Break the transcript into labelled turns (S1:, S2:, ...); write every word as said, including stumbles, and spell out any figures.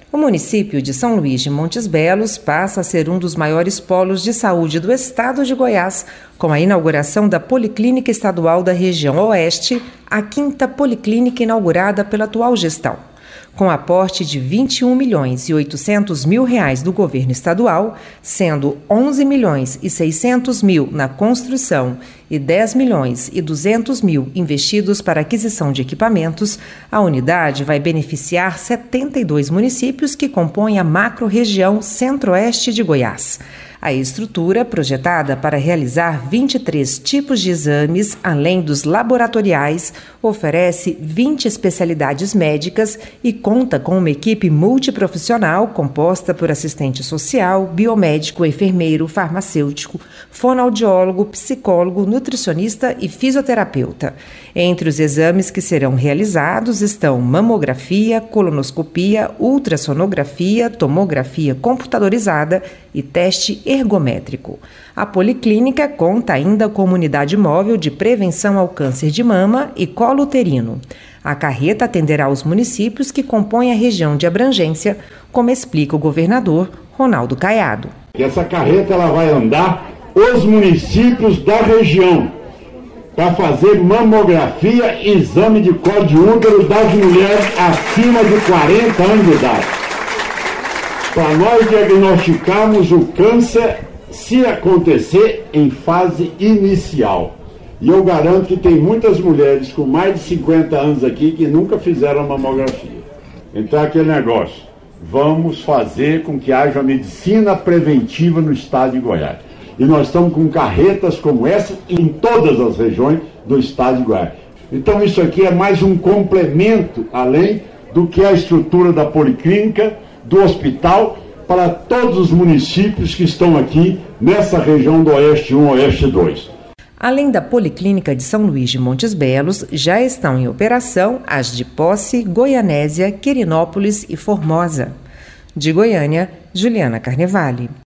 S1: O município de São Luís de Montes Belos passa a ser um dos maiores polos de saúde do estado de Goiás, com a inauguração da Policlínica Estadual da Região Oeste, a quinta policlínica inaugurada pela atual gestão. Com aporte de vinte e um milhões e oitocentos mil reais do governo estadual, sendo onze milhões e seiscentos mil na construção e dez milhões e duzentos mil investidos para aquisição de equipamentos, a unidade vai beneficiar setenta e dois municípios que compõem a macro-região centro-oeste de Goiás. A estrutura, projetada para realizar vinte e três tipos de exames, além dos laboratoriais, oferece vinte especialidades médicas e conta com uma equipe multiprofissional composta por assistente social, biomédico, enfermeiro, farmacêutico, fonoaudiólogo, psicólogo, nutricionista e fisioterapeuta. Entre os exames que serão realizados estão mamografia, colonoscopia, ultrassonografia, tomografia computadorizada e teste ergométrico. A policlínica conta ainda com uma unidade móvel de prevenção ao câncer de mama e colo uterino. A carreta atenderá os municípios que compõem a região de abrangência, como explica o governador Ronaldo Caiado.
S2: Essa carreta ela vai andar os municípios da região para fazer mamografia e exame de colo de útero das mulheres acima de quarenta anos de idade, para nós diagnosticarmos o câncer se acontecer em fase inicial. E eu garanto que tem muitas mulheres com mais de cinquenta anos aqui que nunca fizeram mamografia. Então é aquele negócio, vamos fazer com que haja medicina preventiva no estado de Goiás. E nós estamos com carretas como essa em todas as regiões do estado de Goiás. Então isso aqui é mais um complemento, além do que a estrutura da policlínica, do hospital, para todos os municípios que estão aqui nessa região do Oeste um, Oeste dois.
S1: Além da Policlínica de São Luís de Montes Belos, já estão em operação as de Posse, Goianésia, Quirinópolis e Formosa. De Goiânia, Juliana Carnevale.